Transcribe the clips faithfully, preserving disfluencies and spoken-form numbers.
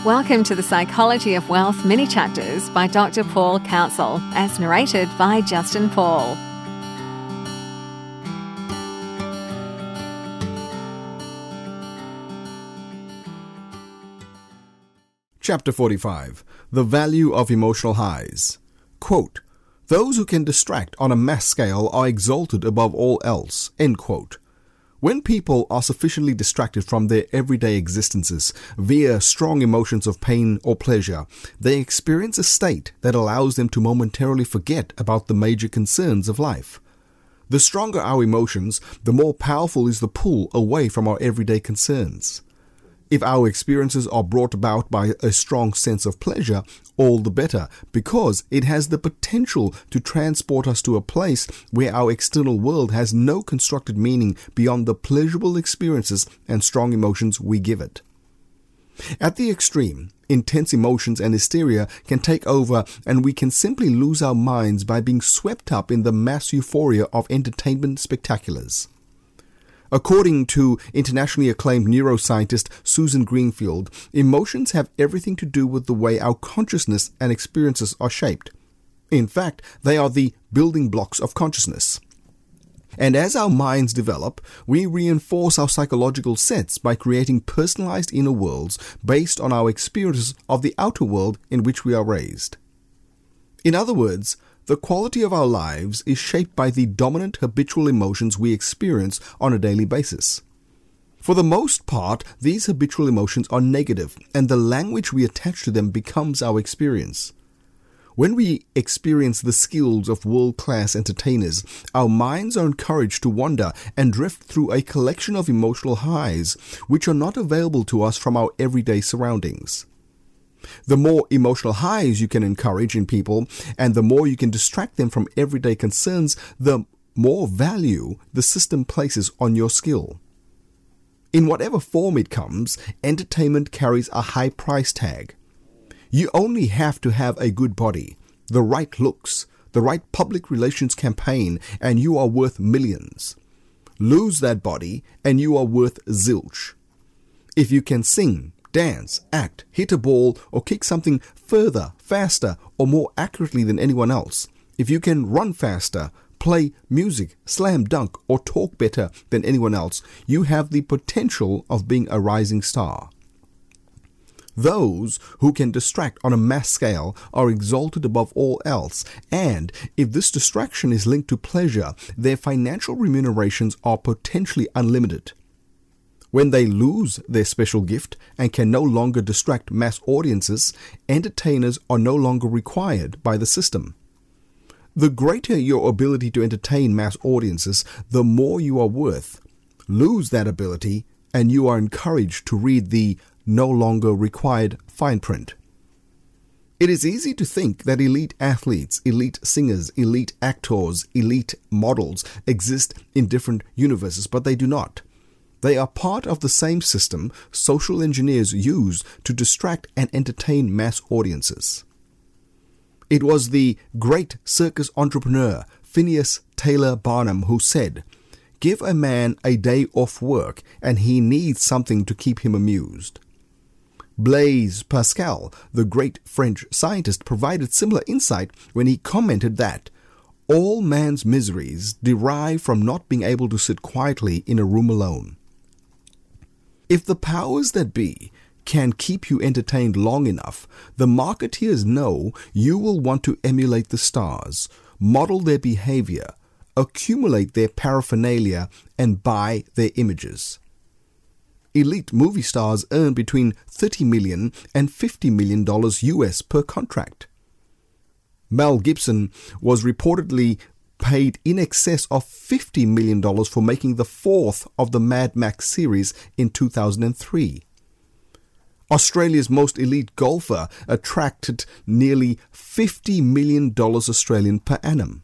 Welcome to the Psychology of Wealth mini chapters by Doctor Paul Council, as narrated by Justin Paul. Chapter forty-five. The Value of Emotional Highs. Quote, "Those who can distract on a mass scale are exalted above all else." End quote. When people are sufficiently distracted from their everyday existences via strong emotions of pain or pleasure, they experience a state that allows them to momentarily forget about the major concerns of life. The stronger our emotions, the more powerful is the pull away from our everyday concerns. If our experiences are brought about by a strong sense of pleasure, all the better, because it has the potential to transport us to a place where our external world has no constructed meaning beyond the pleasurable experiences and strong emotions we give it. At the extreme, intense emotions and hysteria can take over, and we can simply lose our minds by being swept up in the mass euphoria of entertainment spectaculars. According to internationally acclaimed neuroscientist Susan Greenfield, emotions have everything to do with the way our consciousness and experiences are shaped. In fact, they are the building blocks of consciousness. And as our minds develop, we reinforce our psychological sets by creating personalized inner worlds based on our experiences of the outer world in which we are raised. In other words, the quality of our lives is shaped by the dominant habitual emotions we experience on a daily basis. For the most part, these habitual emotions are negative, and the language we attach to them becomes our experience. When we experience the skills of world-class entertainers, our minds are encouraged to wander and drift through a collection of emotional highs, which are not available to us from our everyday surroundings. The more emotional highs you can encourage in people, and the more you can distract them from everyday concerns, the more value the system places on your skill. In whatever form it comes, entertainment carries a high price tag. You only have to have a good body, the right looks, the right public relations campaign, and you are worth millions. Lose that body, and you are worth zilch. If you can sing, dance, act, hit a ball, or kick something further, faster, or more accurately than anyone else, if you can run faster, play music, slam dunk, or talk better than anyone else, you have the potential of being a rising star. Those who can distract on a mass scale are exalted above all else, and if this distraction is linked to pleasure, their financial remunerations are potentially unlimited. When they lose their special gift and can no longer distract mass audiences, entertainers are no longer required by the system. The greater your ability to entertain mass audiences, the more you are worth. Lose that ability, and you are encouraged to read the no longer required fine print. It is easy to think that elite athletes, elite singers, elite actors, elite models exist in different universes, but they do not. They are part of the same system social engineers use to distract and entertain mass audiences. It was the great circus entrepreneur Phineas Taylor Barnum who said, "Give a man a day off work and he needs something to keep him amused." Blaise Pascal, the great French scientist, provided similar insight when he commented that all man's miseries derive from not being able to sit quietly in a room alone. If the powers that be can keep you entertained long enough, the marketeers know you will want to emulate the stars, model their behavior, accumulate their paraphernalia, and buy their images. Elite movie stars earn between thirty million dollars and fifty million dollars U S per contract. Mel Gibson was reportedly paid in excess of fifty million dollars for making the fourth of the Mad Max series in two thousand three. Australia's most elite golfer attracted nearly fifty million dollars Australian per annum.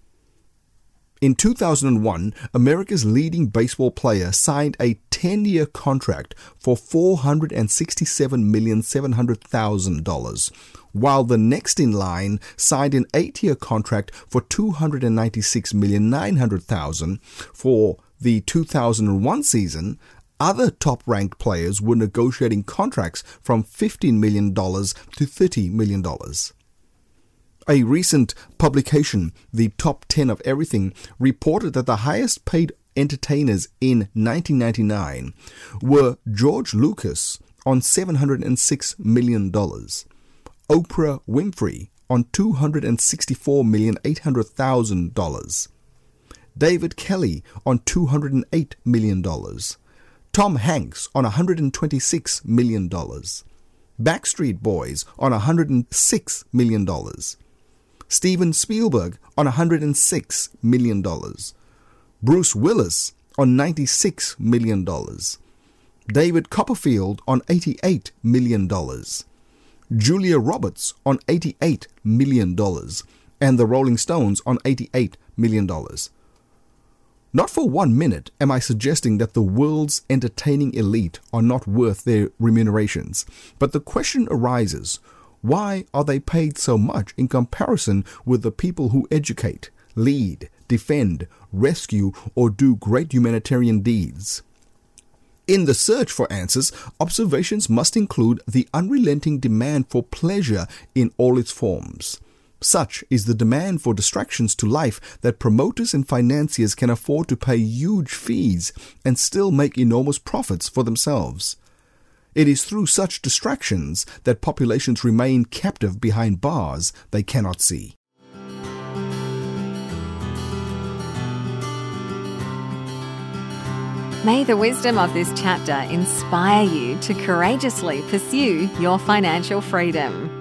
In two thousand one, America's leading baseball player signed a ten-year contract for four hundred sixty-seven million seven hundred thousand dollars, while the next in line signed an eight-year contract for two hundred ninety-six million nine hundred thousand dollars for the two thousand one season, Other top-ranked players were negotiating contracts from fifteen million dollars to thirty million dollars. A recent publication, The Top ten of Everything, reported that the highest-paid entertainers in nineteen ninety-nine were George Lucas on seven hundred six million dollars, Oprah Winfrey on two hundred sixty-four million eight hundred thousand dollars, David Kelly on two hundred eight million dollars, Tom Hanks on one hundred twenty-six million dollars, Backstreet Boys on one hundred six million dollars, Steven Spielberg on one hundred six million dollars, Bruce Willis on ninety-six million dollars, David Copperfield on eighty-eight million dollars, Julia Roberts on eighty-eight million dollars, and the Rolling Stones on eighty-eight million dollars. Not for one minute am I suggesting that the world's entertaining elite are not worth their remunerations, but the question arises, why are they paid so much in comparison with the people who educate, lead, defend, rescue, or do great humanitarian deeds? In the search for answers, observations must include the unrelenting demand for pleasure in all its forms. Such is the demand for distractions to life that promoters and financiers can afford to pay huge fees and still make enormous profits for themselves. It is through such distractions that populations remain captive behind bars they cannot see. May the wisdom of this chapter inspire you to courageously pursue your financial freedom.